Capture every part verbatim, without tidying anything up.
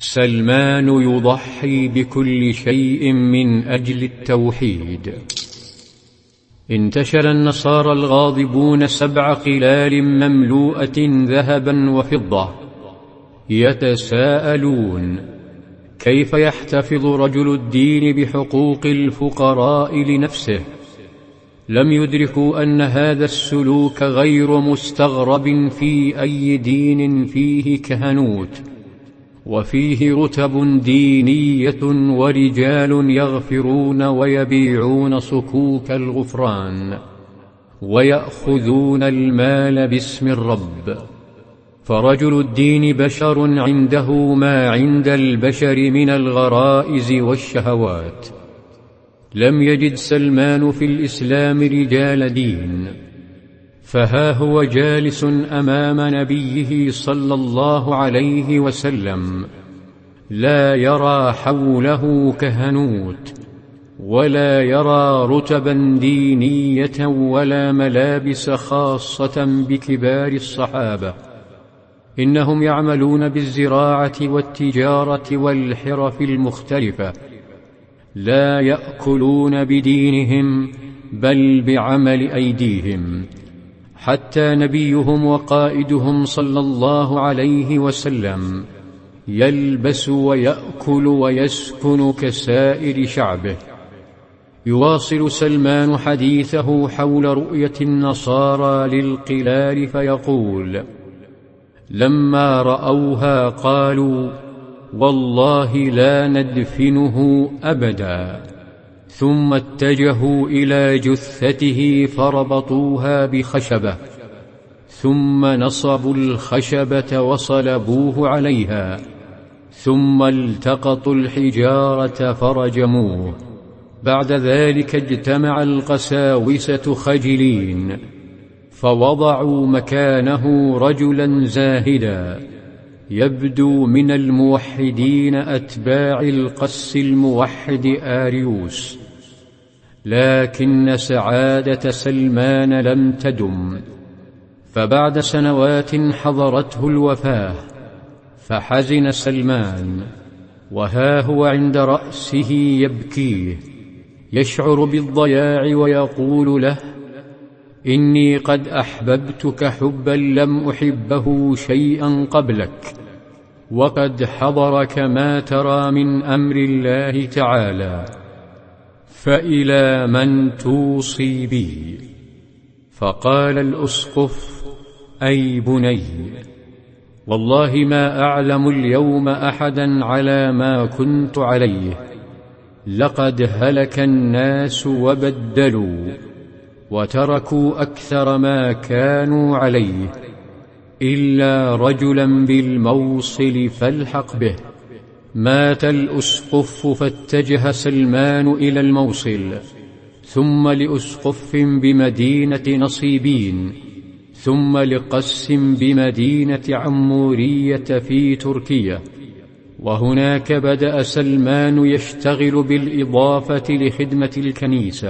سلمان يضحي بكل شيء من أجل التوحيد. انتشر النصارى الغاضبون سبع قلال مملوءة ذهبا وفضة يتساءلون: كيف يحتفظ رجل الدين بحقوق الفقراء لنفسه؟ لم يدركوا أن هذا السلوك غير مستغرب في أي دين فيه كهنوت وفيه رتب دينية ورجال يغفرون ويبيعون صكوك الغفران ويأخذون المال باسم الرب. فرجل الدين بشر عنده ما عند البشر من الغرائز والشهوات. لم يجد سلمان في الإسلام رجال دين، فها هو جالس أمام نبيه صلى الله عليه وسلم، لا يرى حوله كهنوت ولا يرى رتبا دينية ولا ملابس خاصة بكبار الصحابة. إنهم يعملون بالزراعة والتجارة والحرف المختلفة، لا يأكلون بدينهم بل بعمل أيديهم. حتى نبيهم وقائدهم صلى الله عليه وسلم يلبس ويأكل ويسكن كسائر شعبه. يواصل سلمان حديثه حول رؤية النصارى للقلال فيقول: لما رأوها قالوا: والله لا ندفنه أبدا. ثم اتجهوا إلى جثته فربطوها بخشبة، ثم نصبوا الخشبة وصلبوه عليها، ثم التقطوا الحجارة فرجموه. بعد ذلك اجتمع القساوسة خجلين، فوضعوا مكانه رجلا زاهدا يبدو من الموحدين أتباع القس الموحد آريوس. لكن سعادة سلمان لم تدم، فبعد سنوات حضرته الوفاة، فحزن سلمان، وها هو عند رأسه يبكيه، يشعر بالضياع ويقول له: إني قد أحببتك حبا لم أحبه شيئا قبلك، وقد حضرك ما ترى من أمر الله تعالى، فإلى من توصي بي؟ فقال الأسقف: أي بني، والله ما أعلم اليوم أحدا على ما كنت عليه. لقد هلك الناس وبدلوا وتركوا أكثر ما كانوا عليه، إلا رجلا بالموصل فالحق به. مات الأسقف، فاتجه سلمان إلى الموصل، ثم لأسقف بمدينة نصيبين، ثم لقس بمدينة عمورية في تركيا. وهناك بدأ سلمان يشتغل بالإضافة لخدمة الكنيسة،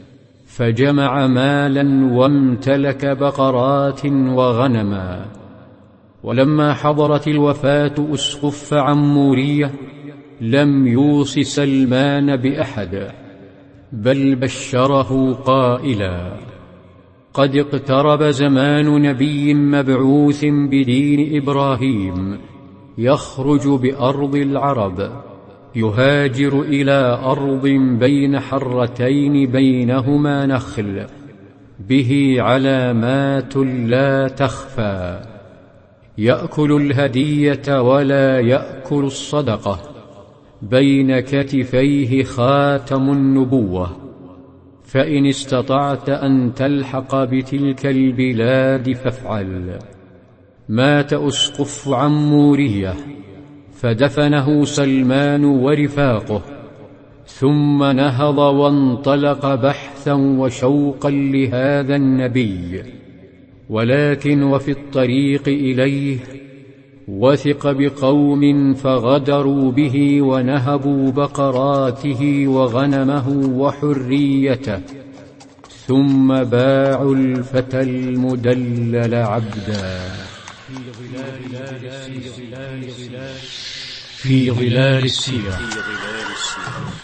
فجمع مالا وامتلك بقرات وغنما. ولما حضرت الوفاة أسقف عمورية لم يوص سلمان بأحد، بل بشره قائلا: قد اقترب زمان نبي مبعوث بدين إبراهيم يخرج بأرض العرب، يهاجر إلى أرض بين حرتين بينهما نخل، به علامات لا تخفى، يأكل الهدية ولا يأكل الصدقة، بين كتفيه خاتم النبوة، فإن استطعت أن تلحق بتلك البلاد فافعل. مات أسقف عمورية، فدفنه سلمان ورفاقه، ثم نهض وانطلق بحثا وشوقا لهذا النبي. ولكن وفي الطريق إليه وثق بقوم فغدروا به ونهبوا بقراته وغنمه وحريته، ثم باعوا الفتى المدلل عبدا. في ظلال السيرة.